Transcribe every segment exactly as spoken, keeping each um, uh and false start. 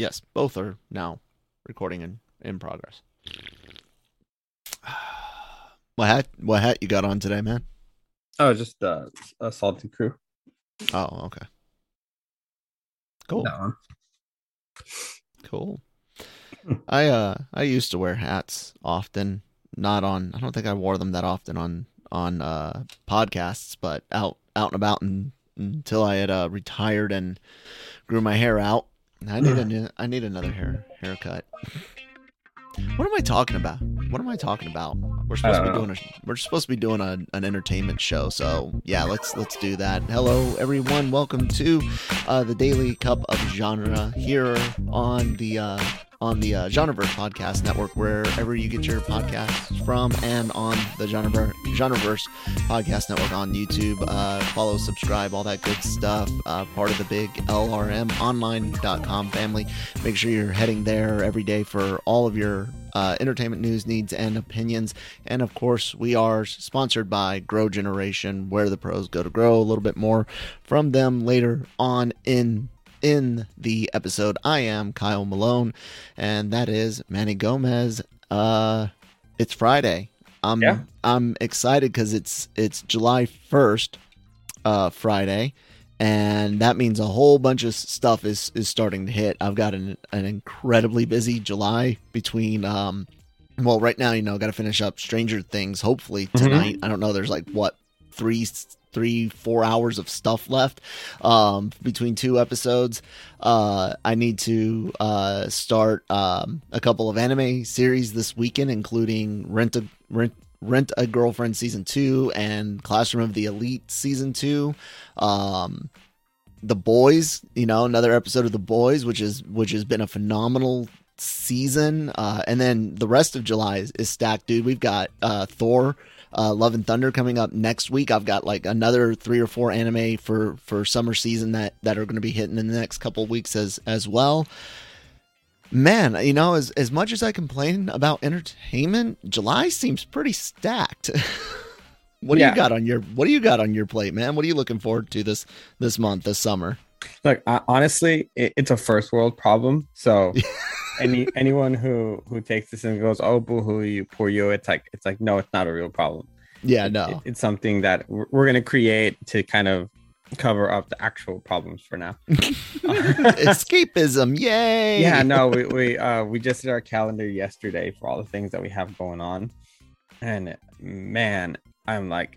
Yes, both are now recording in, in progress. What hat? What hat you got on today, man? Oh, just uh, a salty crew. Oh, okay. Cool. That one. Cool. I uh I used to wear hats often. Not on. I don't think I wore them that often on on uh podcasts, but out out and about and, until I had uh, retired and grew my hair out. I need a new, I need another hair haircut. What am I talking about? What am I talking about? We're supposed to be know. doing a we're supposed to be doing a, an entertainment show, so yeah, let's let's do that. Hello everyone, welcome to uh, the Daily Cup of Genre here on the uh, on the uh, Genreverse Podcast Network, wherever you get your podcasts from, and on the Genreverse, Genreverse Podcast Network on YouTube. Uh, follow, subscribe, all that good stuff. Uh, part of the big L R M online dot com family. Make sure you're heading there every day for all of your uh, entertainment news, needs, and opinions. And of course, we are sponsored by Grow Generation, where the pros go to grow. A little bit more from them later on in in the episode. I am Kyle Malone, and that is Manny Gomez. Uh, it's Friday. I'm Yeah. I'm excited because it's it's July first, uh, Friday, and that means a whole bunch of stuff is is starting to hit. I've got an an incredibly busy July between um. Well, right now, you know, got to finish up Stranger Things, hopefully tonight. Mm-hmm. I don't know. There's like, what, three, three, four hours of stuff left um, between two episodes. Uh, I need to uh, start um, a couple of anime series this weekend, including Rent a, Rent, Rent a Girlfriend Season two and Classroom of the Elite Season two. Um, The Boys, you know, another episode of The Boys, which is which has been a phenomenal season, uh and then the rest of July is, is stacked, dude. We've got uh Thor uh Love and Thunder coming up next week. I've got like another three or four anime for for summer season that that are going to be hitting in the next couple of weeks as as well. Man, you know, as as much as I complain about entertainment, July seems pretty stacked. What do Yeah. you got on your what do you got on your plate, man? What are you looking forward to this this month, this summer? Look, I, honestly, it, it's a first world problem. So, any anyone who who takes this and goes, "Oh, boo hoo, you poor you," it's like it's like no, it's not a real problem. Yeah, It, no. it- it's something that we're, we're gonna create to kind of cover up the actual problems for now. Escapism, yay! Yeah, no, we we uh we just did our calendar yesterday for all the things that we have going on, and man, I'm like,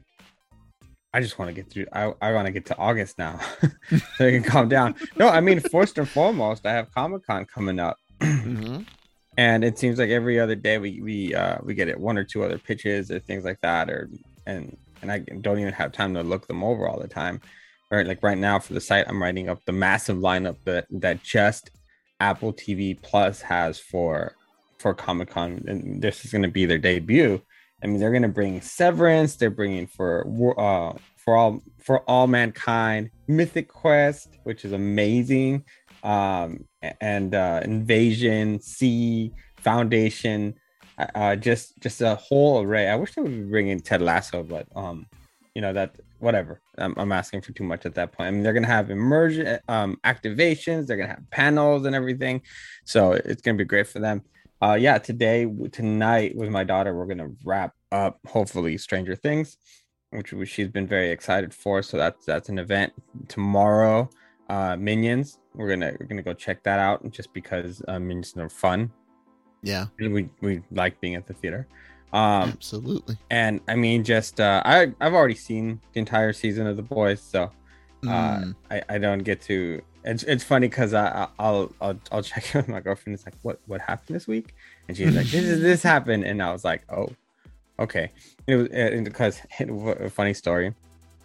I just want to get through. I, I want to get to August now, so I can calm down. No, I mean, first and foremost, I have Comic-Con coming up, Mm-hmm. and it seems like every other day we we uh we get it one or two other pitches or things like that, or and and I don't even have time to look them over all the time. Right, like right now for the site, I'm writing up the massive lineup that that just Apple T V Plus has for for Comic-Con, and this is going to be their debut. I mean, they're going to bring Severance. They're bringing for uh for all for all mankind, Mythic Quest, which is amazing, um, and uh, Invasion, C, Foundation, uh, just just a whole array. I wish they would be bringing Ted Lasso, but um, you know that whatever. I'm, I'm asking for too much at that point. I mean, they're going to have immersion um activations. They're going to have panels and everything, so it's going to be great for them. Uh, yeah, today, tonight with my daughter, we're gonna wrap up hopefully Stranger Things, which we- she's been very excited for. So that's that's an event tomorrow. Uh, Minions, we're gonna we're gonna go check that out just because uh, Minions are fun. Yeah, And we we like being at the theater. Um, absolutely. and I mean, just uh, I I've already seen the entire season of The Boys, so uh, Mm. I I don't get to. It's it's funny because I I'll I'll I'll check in with my girlfriend. It's like, what what happened this week? And she's like, this is this happened, and I was like, oh, okay. It was and because a funny story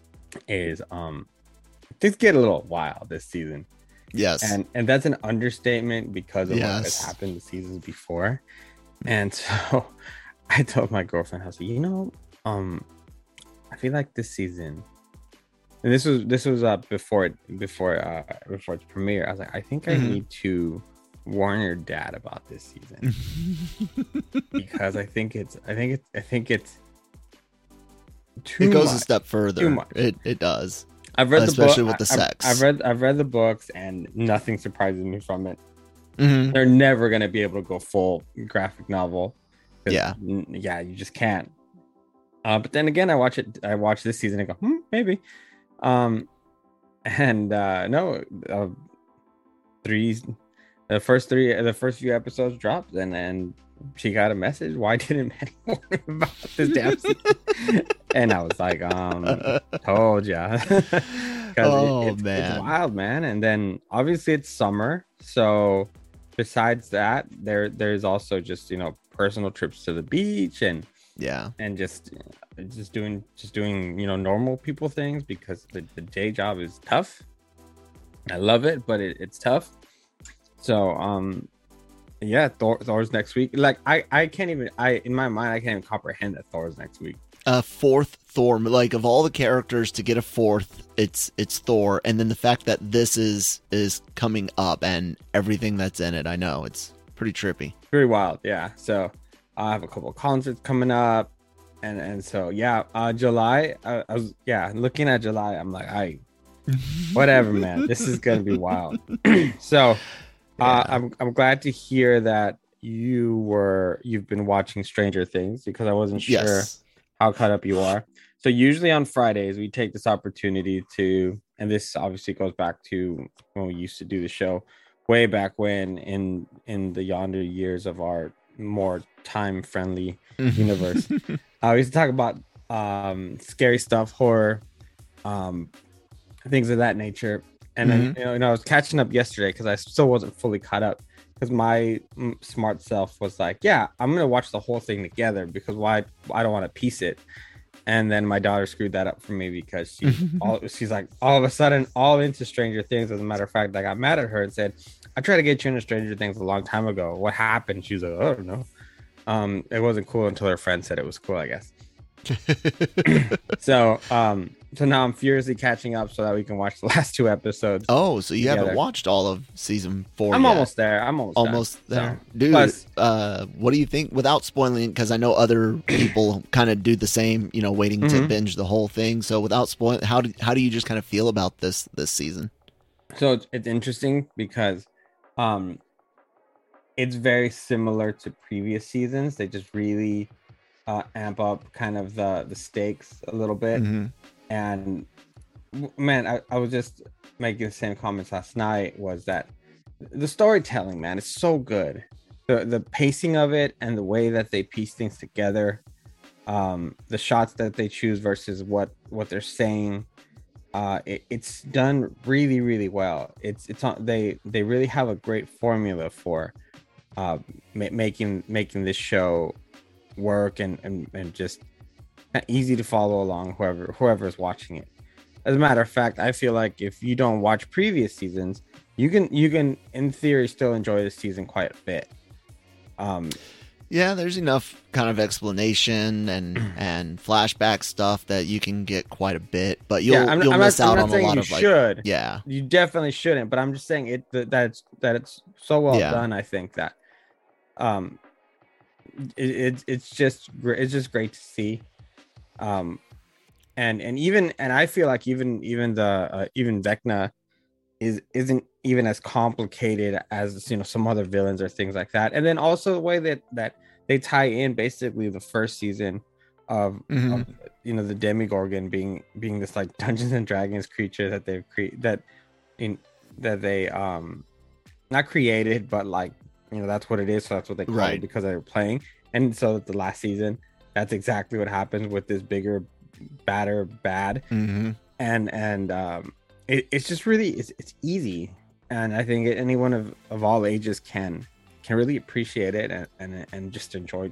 is um things get a little wild this season, Yes. and and that's an understatement because of what has Yes. happened the seasons before. And so I told my girlfriend, I was like, you know, um, I feel like this season. And this was this was uh before it before uh before its premiere. I was like, I think I Mhm. need to warn your dad about this season because I think it's I think it's I think it's too it goes much. a step further. Too much. It it does. I've read especially the book, with the I- sex. I've, I've read I've read the books and nothing surprises me from it. Mhm. They're never gonna be able to go full graphic novel. 'Cause, Yeah. n- yeah, you just can't. Uh, but then again, I watch it. I watch this season and go, hmm, maybe. Um, and uh, no, uh, three, the first three, the first few episodes dropped, and then she got a message. Why didn't Maddie warn me about this damn season? And I was like, um, told ya. Because Oh, it, it's, it's man. wild, man. And then obviously it's summer, so besides that, there there's also just, you know, personal trips to the beach and Yeah. and just just doing just doing you know normal people things, because the, the day job is tough. I love it, but it, it's tough. So um yeah, Thor, Thor's next week. Like I I can't even I in my mind I can't even comprehend that Thor's next week. A fourth Thor, like of all the characters to get a fourth, it's it's Thor, and then the fact that this is is coming up and everything that's in it, I know it's pretty trippy. Very wild, yeah. So I have a couple of concerts coming up, and and so yeah, uh July. I, I was yeah looking at July. I'm like, I whatever, man. This is gonna be wild. So uh, Yeah. I'm I'm glad to hear that you were you've been watching Stranger Things, because I wasn't sure Yes. how caught up you are. So usually on Fridays we take this opportunity to, and this obviously goes back to when we used to do the show way back when in in the yonder years of our more time friendly universe. uh, we used to talk about um scary stuff, horror, um things of that nature. And then you know, you know I was catching up yesterday because I still wasn't fully caught up, because my mm, smart self was like, yeah, I'm gonna watch the whole thing together, because why I don't want to piece it. And then my daughter screwed that up for me, because she all she's like all of a sudden all into Stranger Things. As a matter of fact, I got mad at her and said, I tried to get you into Stranger Things a long time ago. What happened? She's like, I don't know. Um, it wasn't cool until her friend said it was cool, I guess. So um so now I'm furiously catching up so that we can watch the last two episodes. Oh, so you together. haven't watched all of season four I'm yet. almost there. I'm almost Almost done. there. So, Dude, plus- uh, what do you think, without spoiling, because I know other people kind of do the same, you know, waiting to Mhm. binge the whole thing. So without spoiling, how do, how do you just kind of feel about this this season? So it's, it's interesting because um it's very similar to previous seasons. They just really uh, amp up kind of the the stakes a little bit. Mhm. And w- man, I, I was just making the same comments last night, was that the storytelling, man, is so good. The the pacing of it and the way that they piece things together, um, the shots that they choose versus what what they're saying, uh, it, it's done really really well. It's it's on they they really have a great formula for uh, ma- making making this show work and and, and just easy to follow along whoever whoever is watching it. As a matter of fact, I feel like if you don't watch previous seasons, you can you can in theory still enjoy this season quite a bit. Um, Yeah, there's enough kind of explanation and and flashback stuff that you can get quite a bit, but you'll yeah, I'm, you'll I'm miss not, out I'm on not a saying lot you of like should. yeah. You definitely shouldn't, but I'm just saying it that, that it's that it's so well Yeah. done. I think that um, it, it it's just gr- it's just great to see. Um, and and even and I feel like even even the uh, even Vecna is isn't even as complicated as you know some other villains or things like that. And then also the way that that they tie in basically the first season of, Mhm. of you know the Demigorgon being being this like Dungeons and Dragons creature that they've created that in that they um not created, but like you know that's what it is, so that's what they call Right. it because they're playing. And so the last season, that's exactly what happens with this bigger badder bad. Mhm. and and um it, it's just really it's, it's easy, and I think anyone of, of all ages can can really appreciate it and and, and just enjoy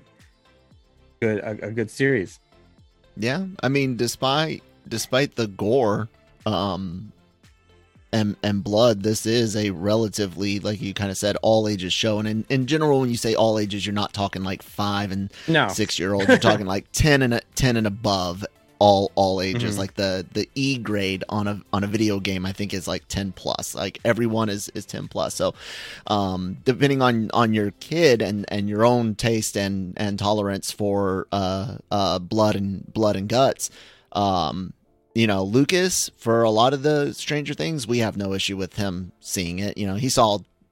good a, a good series. Yeah, I mean, despite despite the gore, um, and and blood, this is a relatively, like you kind of said, all ages show. And in, in general, when you say all ages, you're not talking like five and No. six year olds. You're talking like ten and a, ten and above. All all ages. Mhm. Like the the E grade on a on a video game, I think is like ten plus. Like everyone is is ten plus. So, um, depending on on your kid and and your own taste and and tolerance for uh uh blood and blood and guts, um. You know, Lucas, for a lot of the Stranger Things, we have no issue with him seeing it. You know, he saw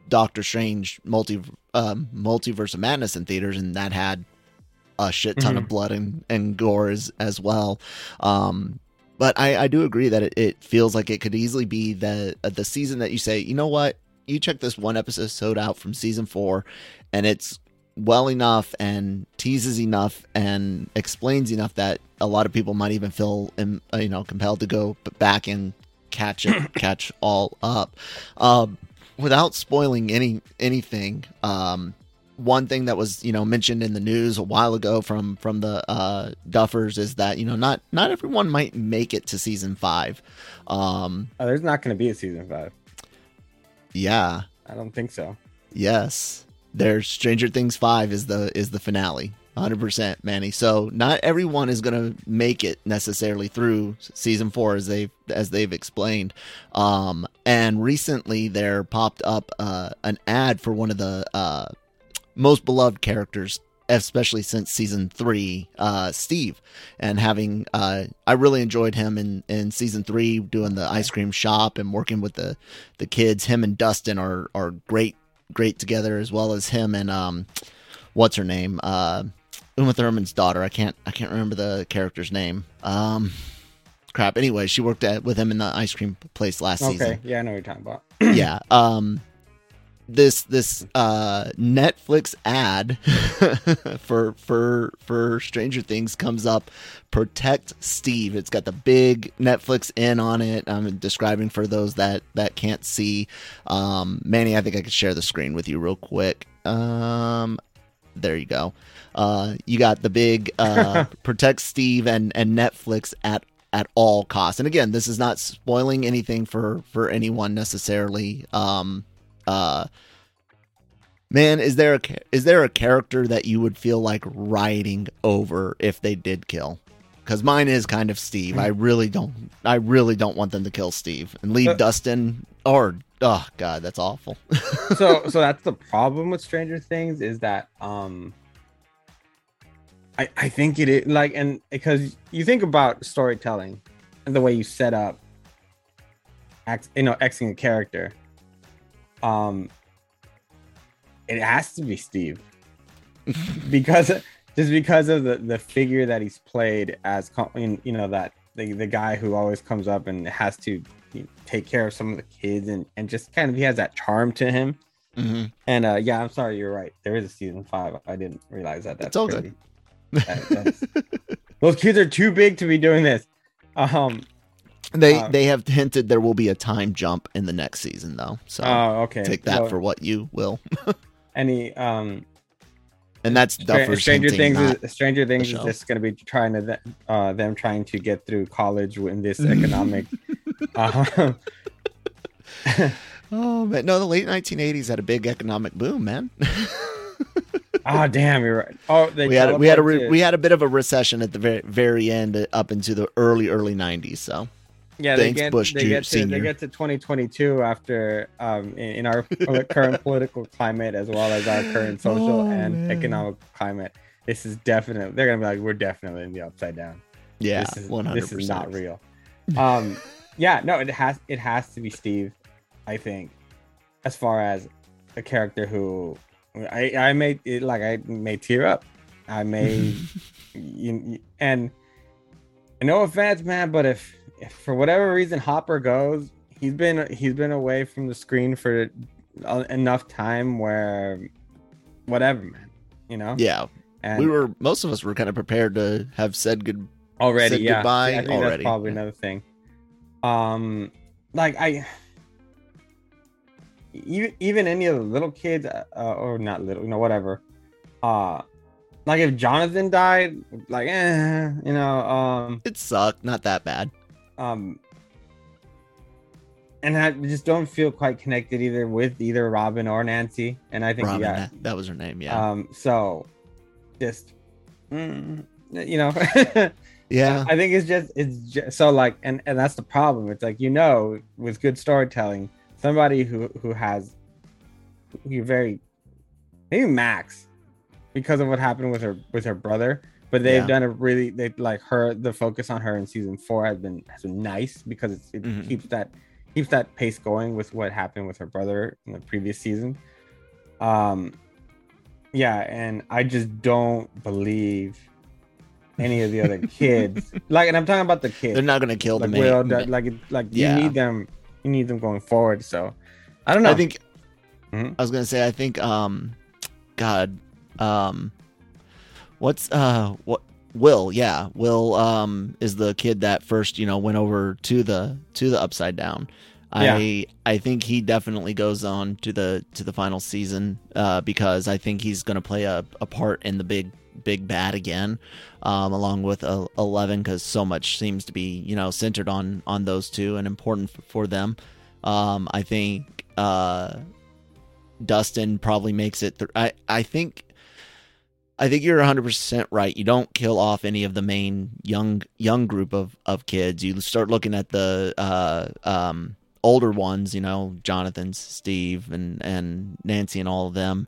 Doctor Strange multi um, Multiverse of Madness in theaters, and that had a shit ton mm-hmm. of blood and, and gore as, as well. Um, but I, I do agree that it, it feels like it could easily be the the season that you say, you know what, you check this one episode out from season four, and it's well enough and teases enough and explains enough that a lot of people might even feel, you know, compelled to go back and catch it, catch all up. Um, without spoiling any anything, um, one thing that was, you know, mentioned in the news a while ago from from the uh, Duffers is that, you know, not not everyone might make it to season five. Um, oh, there's not going to be a season five. Yeah, I don't think so. Yes, there's Stranger Things five is the is the finale. one hundred percent, Manny. So not everyone is going to make it necessarily through season four, as they've as they've explained. Um, and recently, there popped up uh, an ad for one of the uh, most beloved characters, especially since season three, uh, Steve. And having, uh, I really enjoyed him in, in season three, doing the ice cream shop and working with the the kids. Him and Dustin are are great great together, as well as him and um, what's her name? Uh, Uma Thurman's daughter. I can't I can't remember the character's name. Um, crap. Anyway, she worked at with him in the ice cream place last okay. season. Okay, yeah, I know what you're talking about. yeah. Um, this this uh Netflix ad for for for Stranger Things comes up. Protect Steve. It's got the big Netflix in on it. I'm describing for those that that can't see. Um, Manny, I think I could share the screen with you real quick. Um, there you go. Uh, you got the big uh, Protect Steve and, and Netflix at, at all costs. And again, this is not spoiling anything for, for anyone necessarily. Um, uh, man, is there a is there a character that you would feel like writing over if they did kill? Because mine is kind of Steve. I really don't. I really don't want them to kill Steve and leave uh, Dustin. Or oh god, that's awful. so so that's the problem with Stranger Things, is that um. I, I think it is like, and because you think about storytelling and the way you set up, act, you know, Xing a character, um, it has to be Steve because just because of the, the figure that he's played as, you know, that the, the guy who always comes up and has to you know, take care of some of the kids and, and just kind of, he has that charm to him. Mm-hmm. And uh, yeah, I'm sorry, you're right. There is a season five. I didn't realize that. That's it's all crazy. good. That, those kids are too big to be doing this. Um, they um, they have hinted there will be a time jump in the next season, though. So oh, okay. Take that so, for what you will. any um, and that's Duffer's Stranger Things. Is, Stranger Things is just going to be trying to uh, them trying to get through college in this economic. uh, oh man, no, the late nineteen eighties had a big economic boom, man. Oh damn, you're right. Oh, they we had we had a re- we had a bit of a recession at the very very end, uh, up into the early early nineties. So yeah, thanks, they get Bush they get to Senior. they get to twenty twenty-two after um in, in our current political climate, as well as our current social oh, and man. economic climate. This is definitely they're gonna be like, we're definitely in the upside down. Yeah, this is, one hundred percent. This is not real. Um, yeah, no, it has it has to be Steve. I think, as far as a character who. I, I may it like I may tear up. I may you, and no offense, man, but if, if for whatever reason Hopper goes, he's been he's been away from the screen for enough time where whatever, man, you know. Yeah, and we were most of us were kind of prepared to have said good already. Said yeah, goodbye I think already. That's probably another thing. Um, like I. Even, even any of the little kids, uh, or not little, you know, whatever. Uh, like if Jonathan died, like, eh, you know, um, it sucked, not that bad. Um, and I just don't feel quite connected either with either Robin or Nancy. And I think Robin, yeah, that, that was her name, yeah. Um, so just, mm, you know, yeah. I think it's just it's just, so like, and and that's the problem. It's like, you know, with good storytelling. Somebody who who has you very maybe Max, because of what happened with her with her brother, but they've yeah. done a really they like her the focus on her in season four has been has been nice because it's, it mm-hmm. keeps that keeps that pace going with what happened with her brother in the previous season. Um, yeah, and I just don't believe any of the other kids. Like, and I'm talking about the kids. They're not gonna kill like the Will, main. like, like Yeah. you need them. You need them going forward. So, I don't know. I think. Mhm. I was gonna say. I think. Um, God. Um, what's uh what Will? Yeah, Will. Um, is the kid that first you know went over to the to the Upside Down. Yeah. I I think he definitely goes on to the to the final season. Uh, because I think he's gonna play a, a part in the big big bad again, um, along with uh, Eleven, because so much seems to be you know centered on on those two and important f- for them. Um, I think uh, Dustin probably makes it. Th- I I think. I think you're one hundred percent right. You don't kill off any of the main young young group of, of kids. You start looking at the uh, um, older ones, you know, Jonathan, Steve, and, and Nancy, and all of them.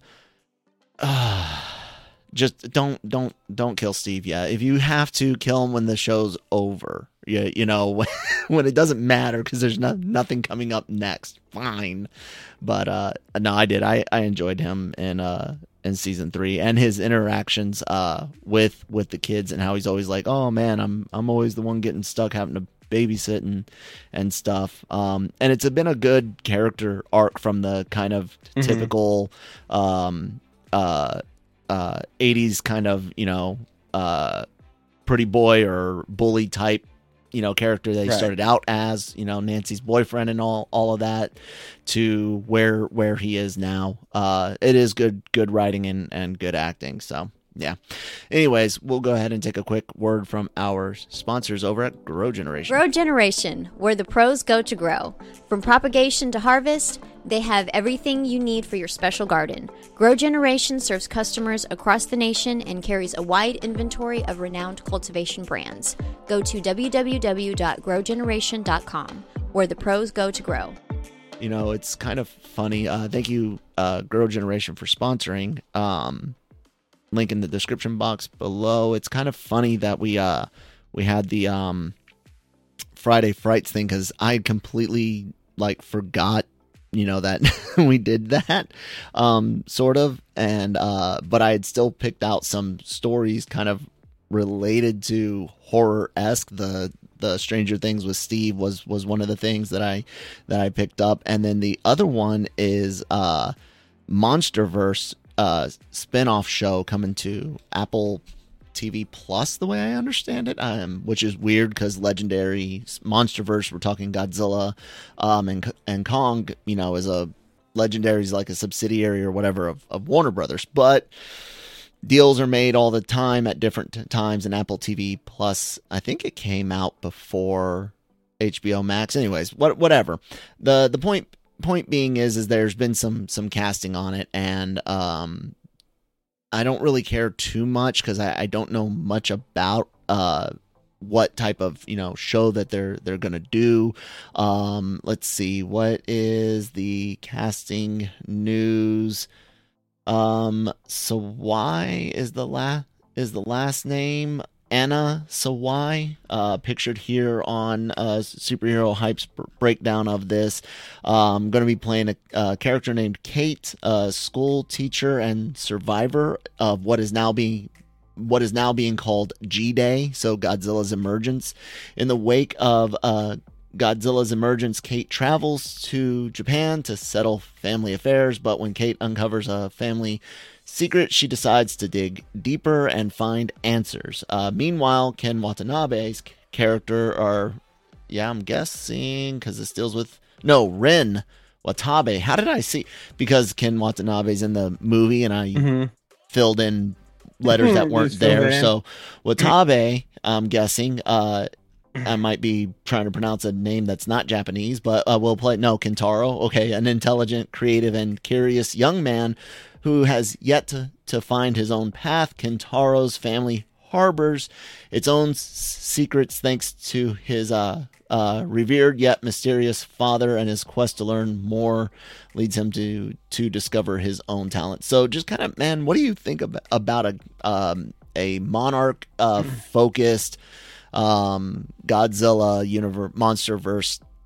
Uh, just don't don't don't kill Steve yet. If you have to, kill him when the show's over. You, you know, when it doesn't matter because there's no, nothing coming up next. Fine, but uh, no, I did. I, I enjoyed him in uh in season three and his interactions uh with with the kids and how he's always like, oh man, I'm I'm always the one getting stuck having to babysit and and stuff. Um, and it's been a good character arc from the kind of Mhm. typical um uh uh eighties kind of you know uh pretty boy or bully type you know character that he Right. started out as, you know Nancy's boyfriend and all all of that, to where where he is now. Uh it is good good writing and and good acting. So yeah, anyways, we'll go ahead and take a quick word from our sponsors over at Grow Generation. Grow Generation, where the pros go to grow. From propagation to harvest, they have everything you need for your special garden. Grow Generation serves customers across the nation and carries a wide inventory of renowned cultivation brands. Go to w w w dot grow generation dot com, where the pros go to grow. You know, it's kind of funny. Uh, thank you, uh, Grow Generation, for sponsoring. Um, link in the description box below. It's kind of funny that we uh we had the um Friday Frights thing, because I completely like forgot you know that we did that um sort of, and uh but I had still picked out some stories kind of related to horror-esque. The the Stranger Things with Steve was was one of the things that I that I picked up, and then the other one is uh Monsterverse uh spin-off show coming to Apple T V Plus, the way I understand it, um, which is weird because Legendary Monsterverse, we're talking Godzilla, um, and and Kong, you know, is a Legendary's like a subsidiary or whatever of, of Warner Brothers, but deals are made all the time at different t- times. And Apple T V Plus, I think it came out before H B O Max. Anyways, what whatever. The the point point being is is there's been some some casting on it, and um. I don't really care too much because I, I don't know much about uh, what type of you know show that they're they're gonna do. Um, let's see, what is the casting news? Um, Sawai is the la is the last name. Anna Sawai, uh, pictured here on uh, Superhero Hype's breakdown of this. Um, going to be playing a, a character named Kate, a school teacher and survivor of what is now being what is now being called G-Day, so Godzilla's emergence. In the wake of uh, Godzilla's emergence, Kate travels to Japan to settle family affairs, but when Kate uncovers a family secret, she decides to dig deeper and find answers. Uh, meanwhile, Ken Watanabe's character, or yeah, I'm guessing because this deals with no Ren Watabe. How did I see? Because Ken Watanabe's in the movie, and I Mm-hmm. filled in letters that You weren't just filled there. it in. So Watabe, I'm guessing. Uh, I might be trying to pronounce a name that's not Japanese, but uh, we'll play. No, Kentaro. Okay, an intelligent, creative, and curious young man who has yet to, to find his own path. Kentaro's family harbors its own s- secrets thanks to his uh, uh, revered yet mysterious father, and his quest to learn more leads him to to discover his own talent. So just kind of, man, what do you think about, about a um, a monarch uh, focused um, Godzilla universe, Monsterverse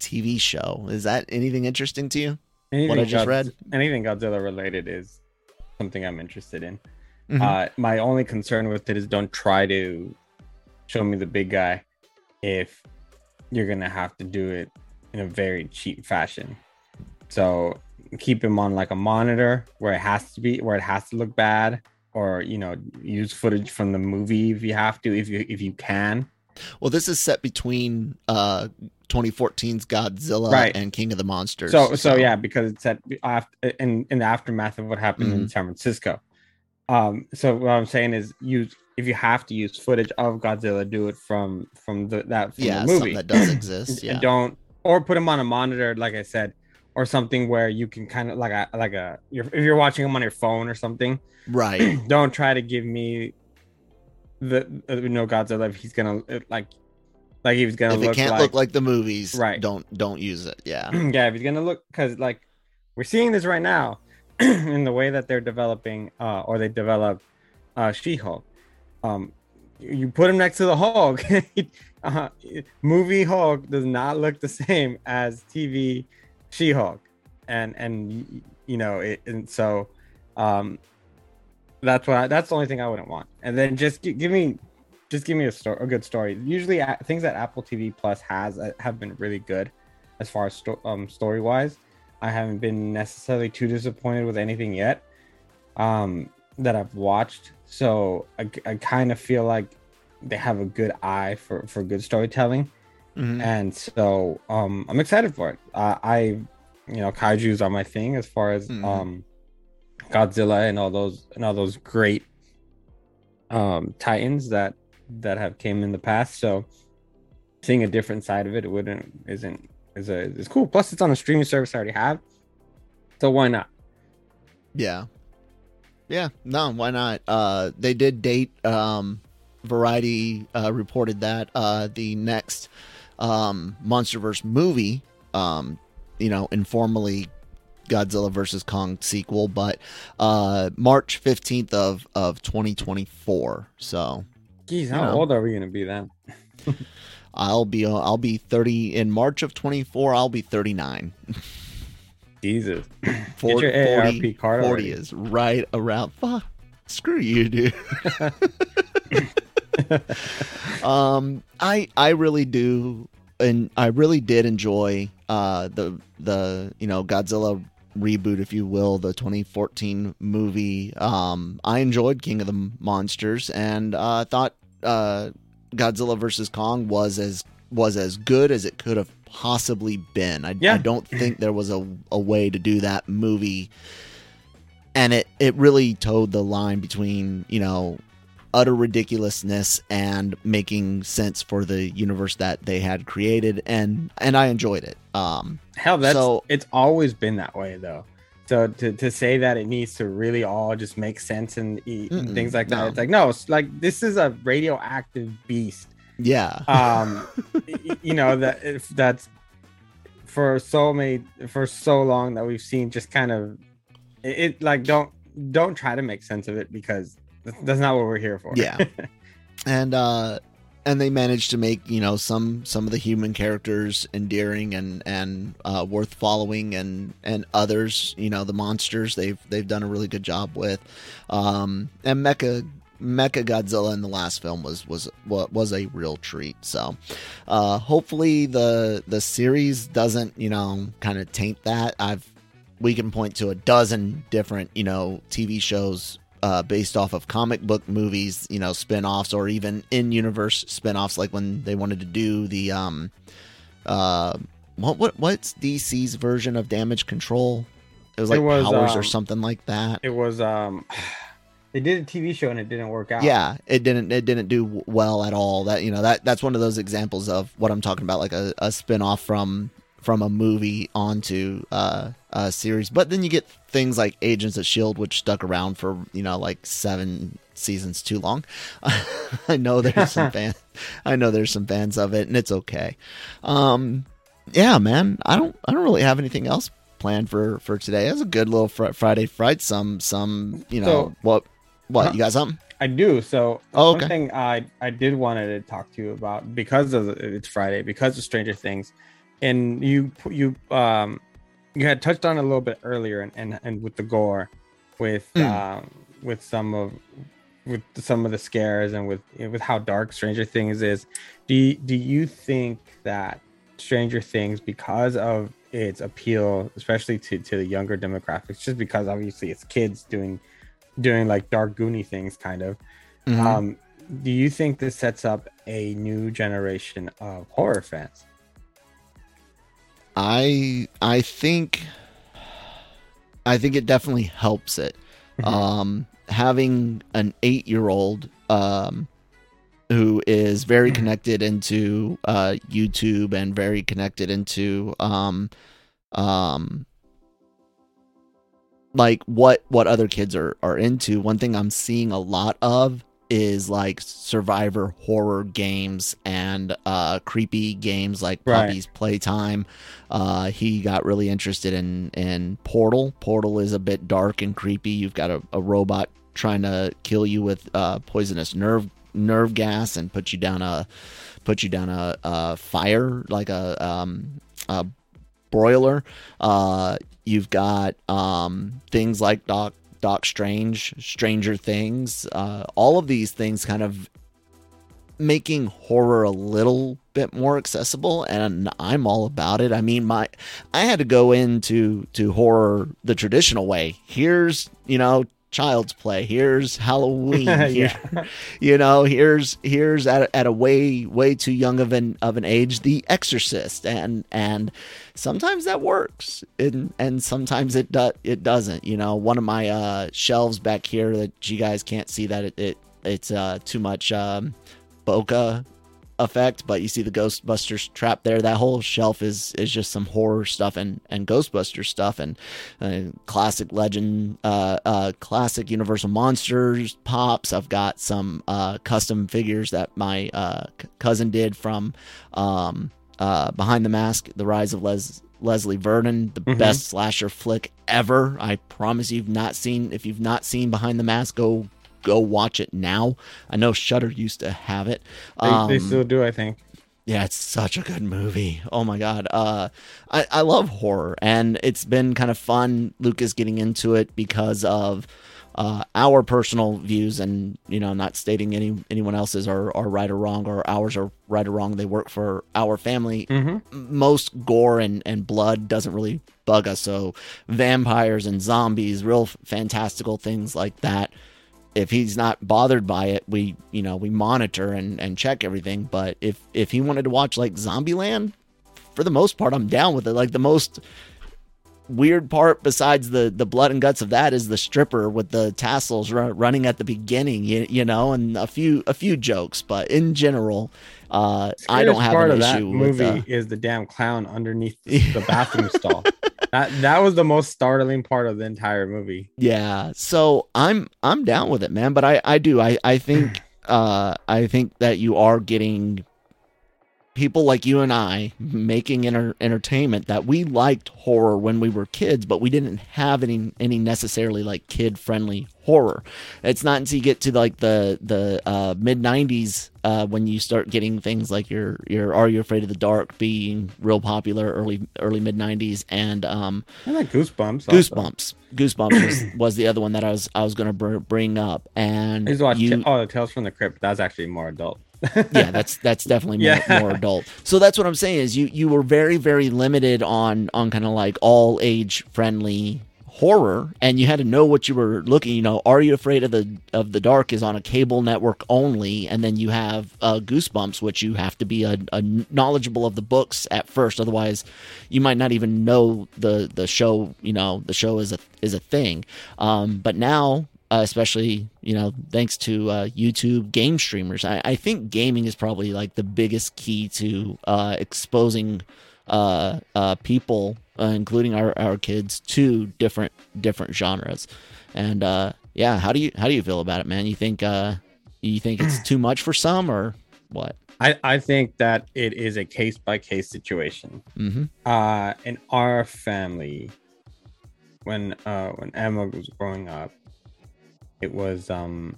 T V show. Is that anything interesting to you? Anything what I just God- read? Anything Godzilla related is something I'm interested in. Mhm. Uh, my only concern with it is don't try to show me the big guy if you're gonna have to do it in a very cheap fashion. So keep him on like a monitor where it has to be, where it has to look bad, or you know, use footage from the movie if you have to, if you if you can. Well, this is set between uh twenty fourteen's Godzilla Right. and King of the Monsters. So so yeah, because it's at after in in the aftermath of what happened in Mhm. San Francisco. Um, so what I'm saying is use if you have to use footage of Godzilla, do it from from the that from yeah, the something movie. that does exist. And Yeah. don't or put them on a monitor, like I said, or something where you can kind of like a like a you're, if you're watching them on your phone or something. Right. Don't try to give me the uh, you know Godzilla if he's gonna uh, like like he was gonna If it look can't like look like the movies, Right. don't don't use it. Yeah. yeah, if he's gonna look, because like we're seeing this right now in the way that they're developing uh or they develop uh She-Hulk. Um you put him next to the Hulk. uh, movie Hulk does not look the same as T V She-Hulk, and and you know it, and so um that's what I, that's the only thing I wouldn't want. And then just gi- give me just give me a story, a good story. Usually uh, things that Apple T V Plus has uh, have been really good as far as sto- um story wise. I haven't been necessarily too disappointed with anything yet um that I've watched. So I, I kind of feel like they have a good eye for for good storytelling. Mhm. And so um I'm excited for it. uh, I you know kaiju's are my thing as far as Mhm. um Godzilla and all those and all those great um titans that that have came in the past. So seeing a different side of it, it wouldn't isn't is a is cool. Plus it's on a streaming service I already have, so why not? Yeah. Yeah. No, why not? Uh, they did date. Um, Variety uh, reported that uh, the next um, MonsterVerse movie, um, you know, informally Godzilla versus Kong sequel, but uh, March fifteenth of of twenty twenty-four. So Geez, You how know. old are we gonna be then? I'll be uh, I'll be thirty in March of twenty-four. I'll be thirty-nine. Jesus. For- your A A R P card forty already. is right around. Fuck, screw you, dude. um, I I really do, and I really did enjoy uh the the you know Godzilla reboot, if you will, the twenty fourteen movie. Um, I enjoyed King of the Monsters, and uh, thought uh Godzilla versus Kong was as was as good as it could have possibly been. I, Yeah. I don't think there was a, a way to do that movie, and it it really towed the line between, you know, utter ridiculousness and making sense for the universe that they had created, and and I enjoyed it. Um, Hell, that's So- it's always been that way though. So to, to say that it needs to really all just make sense and, eat and Mm-mm, things like that, no. it's like no, it's like this is a radioactive beast. yeah, Um, y- you know that if that's for so many for so long that we've seen just kind of it, it like don't don't try to make sense of it, because that's, that's not what we're here for. Yeah. and uh, and they managed to make, you know, some some of the human characters endearing and and uh, worth following, and and others, you know, the monsters they've they've done a really good job with. Um, and Mecha Mecha Godzilla in the last film was was wa- was a real treat. So uh, hopefully the the series doesn't, you know, kind of taint that. I've we can point to a dozen different, you know, T V shows uh, based off of comic book movies, you know, spin-offs, or even in-universe spin-offs, like when they wanted to do the um uh what what what's D C's version of Damage Control? It was like It was, Powers or um, something like that. It was um they did a T V show and it didn't work out. Yeah, it didn't it didn't do w- well at all. That, you know, that that's one of those examples of what I'm talking about, like a, a spin-off from from a movie onto uh, a series. But then you get things like Agents of Shield, which stuck around for, you know, like seven seasons too long. I know there's some fans. I know there's some fans of it, and it's okay. Um, yeah, man. I don't. I don't really have anything else planned for for today. It was a good little fr- Friday fright. Some some you know So- what what Huh? you got something? I do. So Oh, one okay. thing I I did wanted to talk to you about, because of it's Friday, because of Stranger Things. and you you um you had touched on it a little bit earlier, and and, and with the gore, with Mm. um with some of with some of the scares, and with with how dark Stranger Things is. Do you, do you think that Stranger Things, because of its appeal, especially to to the younger demographics, just because obviously it's kids doing doing like dark Goonie things, kind of. Mhm. Um, do you think this sets up a new generation of horror fans? I I think I think it definitely helps it. Mhm. Um, having an eight-year-old um, who is very connected into uh, YouTube and very connected into um, um, like what what other kids are are into. One thing I'm seeing a lot of is like survivor horror games and uh creepy games like Right. Puppy's Playtime. Uh he got really interested in in Portal. Portal is a bit dark and creepy. You've got a, a robot trying to kill you with uh poisonous nerve nerve gas and put you down a put you down a, a fire, like a um a broiler. Uh you've got um things like Doc Doc Strange, Stranger Things, uh, all of these things kind of making horror a little bit more accessible, and I'm all about it. I mean, my I had to go into to horror the traditional way. Here's, you know, Child's Play. Here's Halloween. Yeah. Here, you know, here's here's at a, at a way way too young of an of an age, The Exorcist, and and sometimes that works, and and sometimes it do, it doesn't. You know, one of my uh, shelves back here that you guys can't see, that it, it it's uh, too much um, bokeh effect, but you see the Ghostbusters trap there. That whole shelf is is just some horror stuff and and Ghostbusters stuff, and uh, classic legend uh uh classic Universal Monsters pops. I've got some uh custom figures that my uh c- cousin did from um uh Behind the Mask, The Rise of Les Leslie Vernon, the Mhm. best slasher flick ever. I promise you've not seen if you've not seen Behind the Mask, go go watch it now. I know Shudder used to have it. They, Um, they still do, I think. yeah, it's such a good movie. Oh my god. Uh, I I love horror, and it's been kind of fun, Lucas, getting into it because of uh, our personal views, and you know, not stating any anyone else's are, are right or wrong, or ours are right or wrong. They work for our family. Mm-hmm. Most gore and, and blood doesn't really bug us. So vampires and zombies, real fantastical things like that, if he's not bothered by it, we, you know, we monitor and, and check everything. But if, if he wanted to watch like Zombieland, for the most part, I'm down with it. Like the most weird part besides the, the blood and guts of that is the stripper with the tassels r- running at the beginning, you, you know, and a few, a few jokes, but in general, uh, I don't have part an of that issue movie with, uh, is the damn clown underneath the, the bathroom stall. That that was the most startling part of the entire movie. yeah, so I'm I'm down with it, man. But I, I do I I think uh I think that you are getting people like you and I making enter- entertainment that we liked horror when we were kids, but we didn't have any any necessarily like kid friendly horror. It's not until you get to like the the uh, mid nineties uh, when you start getting things like your your Are You Afraid of the Dark being real popular, early early mid nineties, and um, I like Goosebumps. also. Goosebumps. Goosebumps was, was the other one that I was I was gonna br- bring up, and I used to watch you, Ta- oh, the Tales from the Crypt. That's actually more adult. yeah, that's that's definitely more, Yeah. more adult. So that's what I'm saying is you you were very very limited on on kind of like all age friendly horror, and you had to know what you were looking. You know, Are You Afraid of the of the Dark is on a cable network only, and then you have uh, Goosebumps, which you have to be a, a knowledgeable of the books at first, otherwise you might not even know the the show. You know, the show is a is a thing. Um, but now. Uh, especially, you know, thanks to uh, YouTube game streamers. I, I think gaming is probably like the biggest key to uh, exposing uh, uh, people, uh, including our, our kids, to different different genres. And uh, yeah, how do you how do you feel about it, man? You think uh, you think it's too much for some, or what? I, I think that it is a case by case situation. Mm-hmm. Uh, in our family, when uh, when Emma was growing up, it was um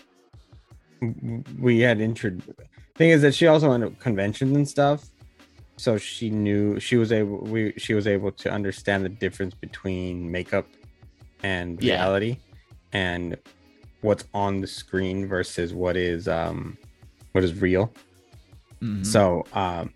w- we had intro thing is that she also went to conventions and stuff, so she knew she was able we she was able to understand the difference between makeup and Yeah. reality, and what's on the screen versus what is um what is real. Mhm. So um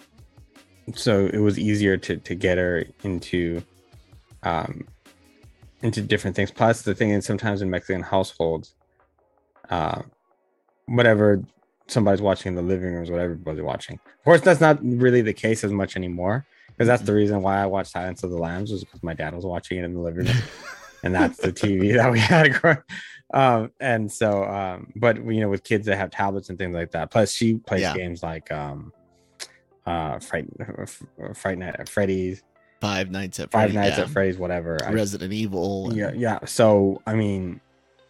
so it was easier to to get her into um into different things. Plus the thing is, sometimes in Mexican households, uh whatever somebody's watching in the living room is what everybody's watching. Of course, that's not really the case as much anymore, because that's the reason why I watched Silence of the Lambs, was because my dad was watching it in the living room, and that's the T V that we had. Um, and so, um, but you know, with kids that have tablets and things like that, plus she plays Yeah. games like um, uh, Fright, Fright Night at Freddy's, Five Nights at Five Freddy's, Nights yeah. at Freddy's, whatever. I- Resident Evil. and- yeah, yeah. So I mean,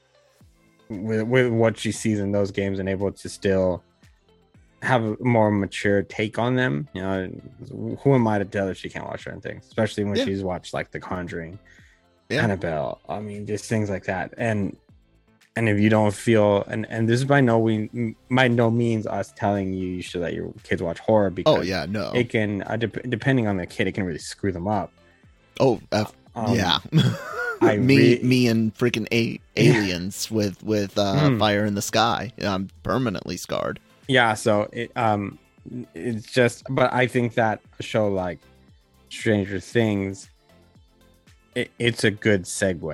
with with what she sees in those games and able to still have a more mature take on them, you know, who am I to tell her she can't watch certain things, especially when Yeah. she's watched like The Conjuring, Yeah. Annabelle. I mean, just things like that. And and if you don't feel, and and this is by no we by no means us telling you you should let your kids watch horror, because Oh yeah, no. it can uh, dep depending on the kid, it can really screw them up. oh, F- Um, yeah. I me, re- me, and freaking a- aliens with with uh, Mm. Fire in the Sky. I'm permanently scarred. Yeah, so it um it's just, but I think that a show like Stranger Things, it, it's a good segue,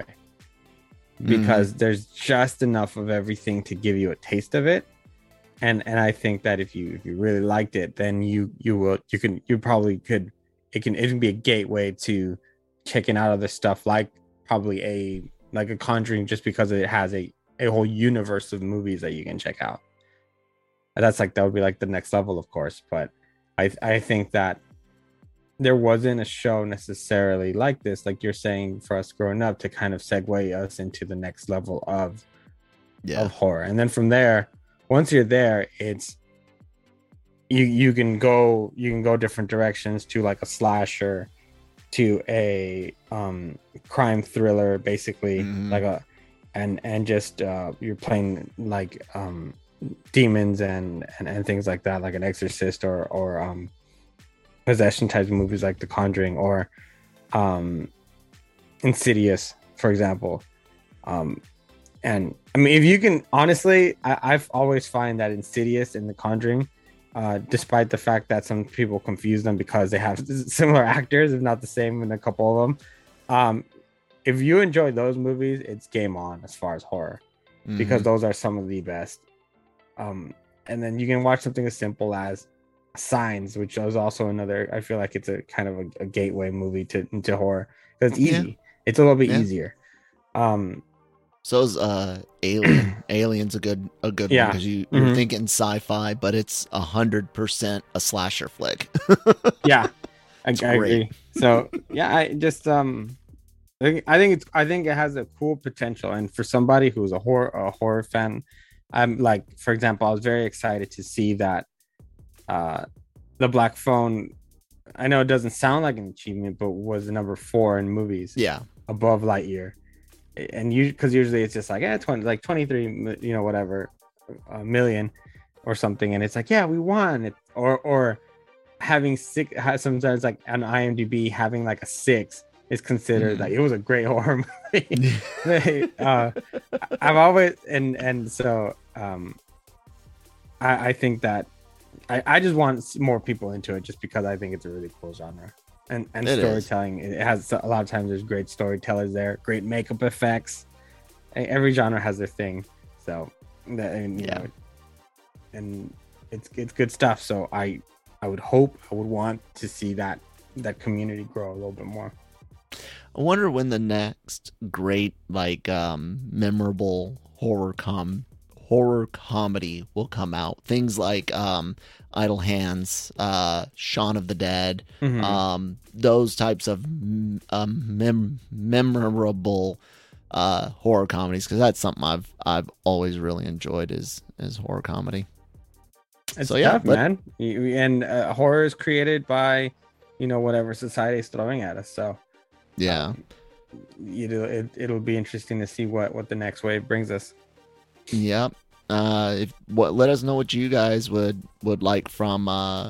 because there's just enough of everything to give you a taste of it. And and I think that if you if you really liked it, then you you will you can you probably could it can it can be a gateway to checking out other stuff, like probably a like a Conjuring, just because it has a a whole universe of movies that you can check out. And that's like, that would be like the next level, of course. But I I think that there wasn't a show necessarily like this, like you're saying, for us growing up, to kind of segue us into the next level of Yeah. of horror. And then from there, once you're there, it's you you can go you can go different directions, to like a slasher, to a um crime thriller, basically. Mhm. Like a and and just uh you're playing like um demons and, and and things like that, like an Exorcist, or or um possession type movies like The Conjuring, or um Insidious, for example. Um and I mean, if you can, honestly, I, I've always find that Insidious and The Conjuring, uh despite the fact that some people confuse them because they have similar actors, if not the same, in a couple of them, um if you enjoy those movies, it's game on as far as horror, because Mhm. those are some of the best. Um, and then you can watch something as simple as Signs, which is also another. I feel like it's a kind of a, a gateway movie to into horror, because it's Yeah. easy. It's a little bit Yeah. easier. Um, So is uh Alien. Alien's a good a good one, Yeah. because you you're Mhm. thinking sci-fi, but it's a hundred percent a slasher flick. yeah, I, I It's agree. great. So yeah, I just um, I think I think it's I think it has a cool potential, and for somebody who's a horror a horror fan, I'm like, for example, I was very excited to see that uh, the Black Phone. I know it doesn't sound like an achievement, but was number four in movies, Yeah. above Lightyear. And you, because usually it's just like, yeah, twenty, like twenty-three, mi- you know, whatever, a million or something, and it's like, yeah, we won it, or or having six, ha- sometimes like on IMDb having like a six is considered Mhm. like it was a great horror movie. They, uh, I've always and and so um, I I think that I I just want s- more people into it, just because I think it's a really cool genre. And and It is. storytelling, it has a lot of times there's great storytellers there, great makeup effects. E- Every genre has their thing, so that, and, you Yeah. know, and it's it's good stuff. So I I would hope, I would want to see that that community grow a little bit more. I wonder when the next great, like, um, memorable horror com horror comedy will come out. Things like um, Idle Hands, uh, Shaun of the Dead, Mhm. um, those types of m- um, mem- memorable uh, horror comedies, because that's something I've I've always really enjoyed is is horror comedy. It's so, yeah, tough, let- man. You- And uh, horror is created by, you know, whatever society is throwing at us. So Yeah. um, it'll it, it'll be interesting to see what what the next wave brings us. Yep. Uh, if what let us know what you guys would would like from uh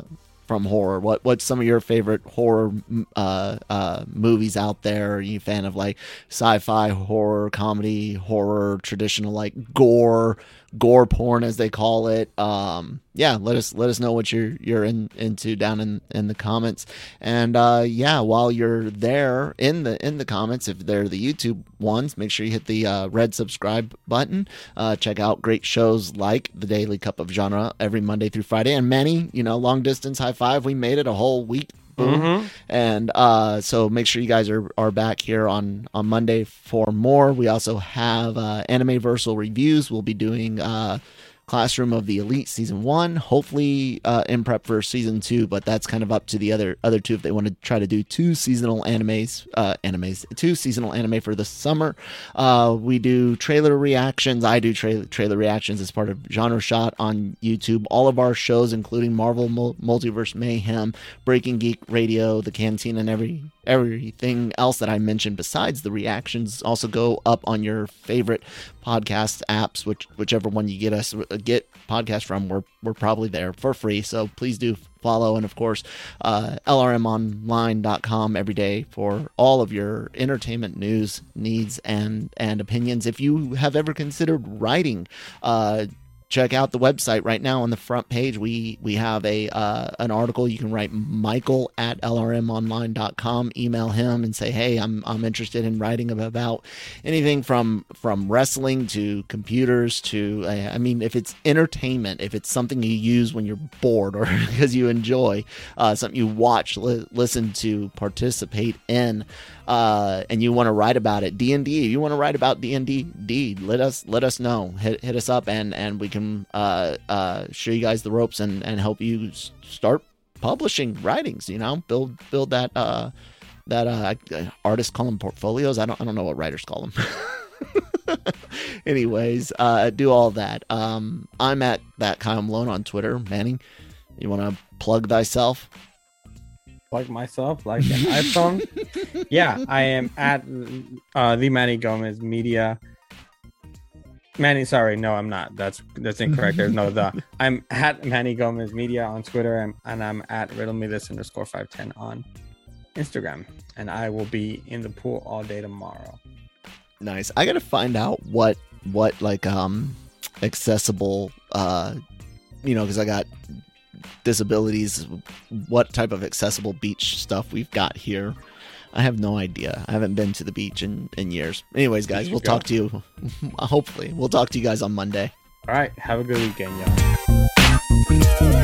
from horror? What what's some of your favorite horror uh, uh, movies out there? Are you a fan of like sci-fi, horror, comedy, horror, traditional like gore, gore porn as they call it? Um, yeah, let us let us know what you're you're in, into down in, in the comments. And uh, yeah, while you're there in the in the comments, if they're the YouTube ones, make sure you hit the uh, red subscribe button. Uh, check out great shows like the Daily Cup of Genre every Monday through Friday, and many, you know, long distance high five. We made it a whole week. Boom. Mm-hmm. And uh, so make sure you guys are, are back here on, on Monday for more. We also have uh, Animeversal reviews. We'll be doing uh, Classroom of the Elite season one, hopefully uh, in prep for season two, but that's kind of up to the other other two if they want to try to do two seasonal animes, uh, animes, two seasonal anime for the summer. Uh, we do trailer reactions. I do tra- trailer reactions as part of Genre Shot on YouTube. All of our shows, including Marvel Mul- Multiverse Mayhem, Breaking Geek Radio, The Canteen, and every everything else that I mentioned besides the reactions also go up on your favorite podcast apps, which whichever one you get us get podcast from, we're we're probably there for free. So please do follow, and of course uh, L R M online dot com every day for all of your entertainment news, needs, and and opinions. If you have ever considered writing, uh, check out the website right now. On the front page, we we have a uh, an article. You can write Michael at L R M online dot com. Email him and say, hey, I'm I'm interested in writing about anything from from wrestling to computers to uh, I mean, if it's entertainment, if it's something you use when you're bored or because you enjoy, uh, something you watch, li- listen to, participate in, uh, and you want to write about it, D and D, you want to write about D and D, let us let us know. Hit hit us up, and and we can uh uh show you guys the ropes and and help you start publishing writings, you know, build build that uh that uh artists call them portfolios. I don't I don't know what writers call them. Anyways, uh do all that. um I'm at that Kyle Malone on Twitter. Manny, you want to plug thyself? Plug myself like an iPhone? Yeah, I am at uh the Manny Gomez Media. Manny, sorry, no, I'm not. That's that's incorrect. There's no the. I'm at Manny Gomez Media on Twitter, and, and I'm at riddle me this underscore five ten on Instagram. And I will be in the pool all day tomorrow. Nice. I gotta find out what what like um accessible uh you know, because I got disabilities. What type of accessible beach stuff we've got here? I have no idea. I haven't been to the beach in, in years. Anyways, guys, we'll go. talk to you. Hopefully, we'll talk to you guys on Monday. All right. Have a good weekend, y'all.